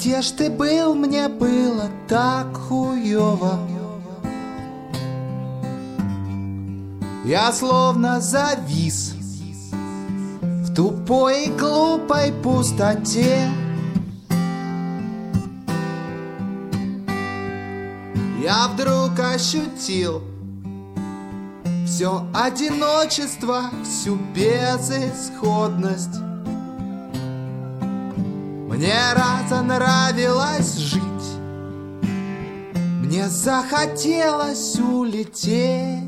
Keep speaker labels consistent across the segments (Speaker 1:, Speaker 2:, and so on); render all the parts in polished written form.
Speaker 1: Где ж ты был, мне было так хуёво. Я словно завис в тупой и глупой пустоте. Я вдруг ощутил все одиночество, всю безысходность. Мне разонравилось жить, мне захотелось улететь.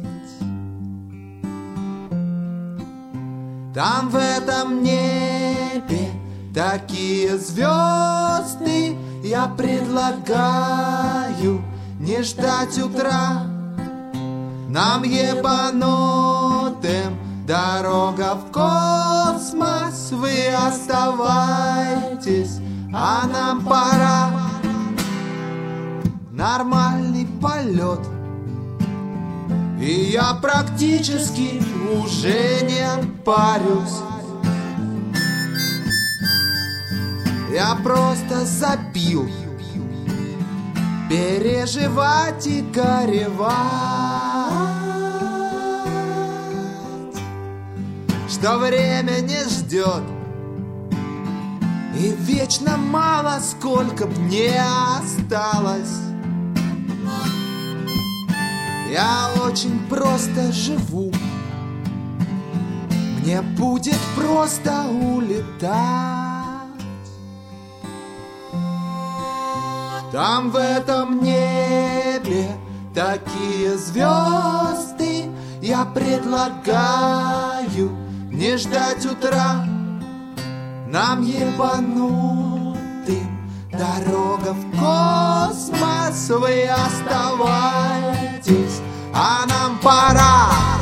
Speaker 1: Там в этом небе такие звезды, я предлагаю не ждать утра. Нам ебанутым дорога в космос. Вы оставайтесь, а нам пора. Нормальный полет, и я практически уже не парюсь. Я просто забил переживать и горевать, что время не ждет, и вечно мало, сколько б не осталось. Я очень просто живу, мне будет просто улетать. Там в этом небе такие звезды, я предлагаю не ждать утра. Нам ебанутым дорога в космос. Вы оставайтесь, а нам пора.